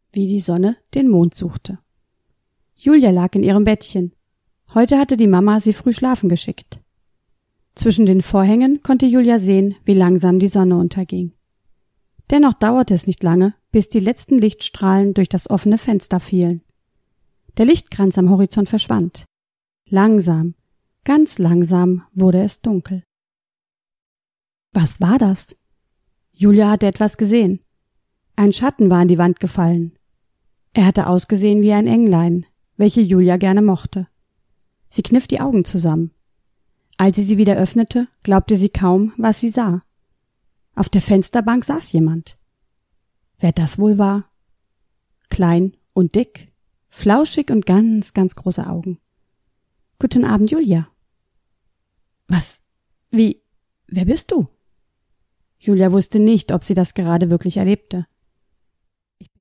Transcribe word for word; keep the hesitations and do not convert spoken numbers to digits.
wie die Sonne den Mond suchte. Julia lag in ihrem Bettchen. Heute hatte die Mama sie früh schlafen geschickt. Zwischen den Vorhängen konnte Julia sehen, wie langsam die Sonne unterging. Dennoch dauerte es nicht lange, bis die letzten Lichtstrahlen durch das offene Fenster fielen. Der Lichtkranz am Horizont verschwand. Langsam, ganz langsam wurde es dunkel. Was war das? Julia hatte etwas gesehen. Ein Schatten war an die Wand gefallen. Er hatte ausgesehen wie ein Englein, welche Julia gerne mochte. Sie kniff die Augen zusammen. Als sie sie wieder öffnete, glaubte sie kaum, was sie sah. Auf der Fensterbank saß jemand. Wer das wohl war? Klein und dick, flauschig und ganz, ganz große Augen. Guten Abend, Julia. Was? Wie? Wer bist du? Julia wusste nicht, ob sie das gerade wirklich erlebte.